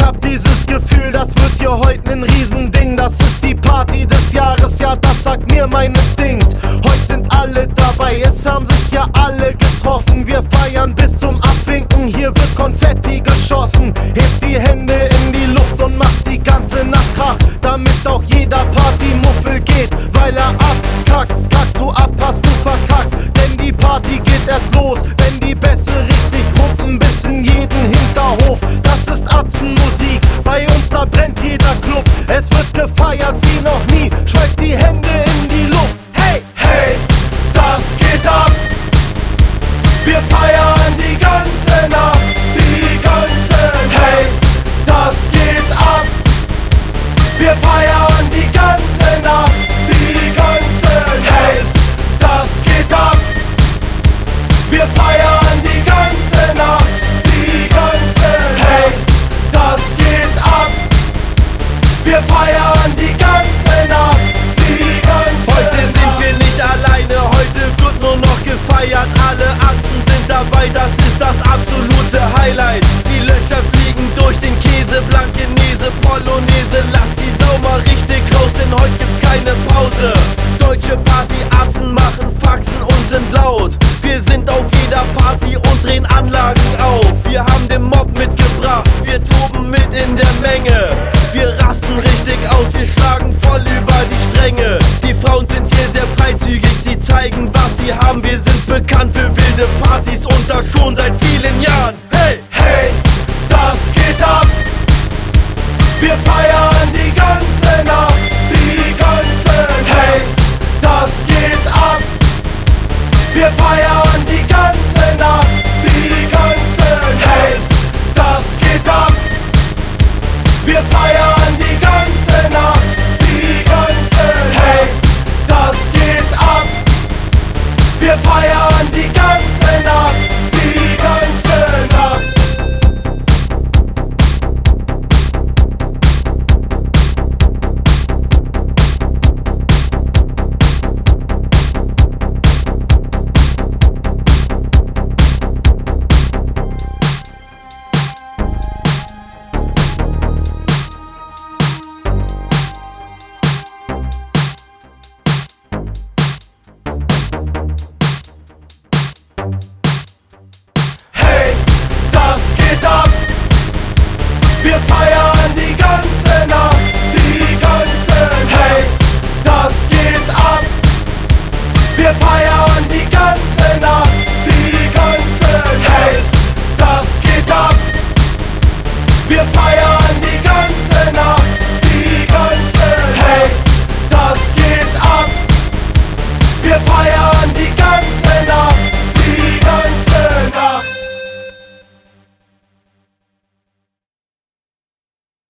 hab dieses Gefühl, das wird hier heute nen Riesending. Das ist die Party des Jahres, ja das sagt mir mein Instinkt. Heute sind alle dabei, es haben sich ja alle getroffen. Wir feiern bis zum Abwinken, hier wird Konfetti geschossen. Hebt die Hände in die Luft und macht die ganze Nacht Krach, damit auch jeder Partymuffel geht, weil er abkackt. Kackst du ab, hast du verkackt, denn die Party geht erst los, wenn die Bässe richtig pumpen bis in jeden Hinterhof. Das ist Atzenmusik, bei uns da brennt jeder Club. Es wird gefeiert wie noch nie, schmeißt die Hände in die Luft. Hey, hey, das geht ab. Wir feiern die ganze Nacht, die ganze Nacht. Hey, das geht ab. Wir feiern die ganze Nacht, die ganze Nacht. Hey, das geht ab. Wir feiern die ganze Nacht, die ganze Nacht. Hey, das geht ab. Wir feiern die ganze Nacht, die ganze Nacht. Heute sind wir nicht alleine, heute wird nur noch gefeiert. Alle Atzen sind dabei, das ist das absolute Highlight. Die Löcher fliegen durch den Käse, Blankenese, Polonaise. Lass die Sau mal richtig raus, denn heute gibt's keine Pause. Deutsche Partyatzen machen Faxen und sind laut. Wir sind auf jeder Party und drehen Anlagen auf. Wir haben den Mob mitgebracht, wir toben mit in der Menge. Wir rasten richtig aus, wir schlagen voll über die Stränge. Die Frauen sind hier sehr freizügig, die zeigen, was sie haben. Wir sind bekannt für wilde Partys und das schon seit vielen Jahren. Hey, hey, das geht ab. Wir feiern die ganze Nacht, die ganze Nacht. Hey, das geht ab. Wir feiern die ganze Nacht, die ganze Nacht. Hey, das geht ab. Wir feiern die ganze Nacht, die ganze Nacht. Hey, das geht ab. Wir feiern die ganze Nacht, die ganze Nacht. Wir feiern die ganze Nacht, die ganze Nacht. Hey, das geht ab. Wir feiern die ganze Nacht, die ganze Nacht. Hey, das geht ab. Wir feiern die ganze Nacht.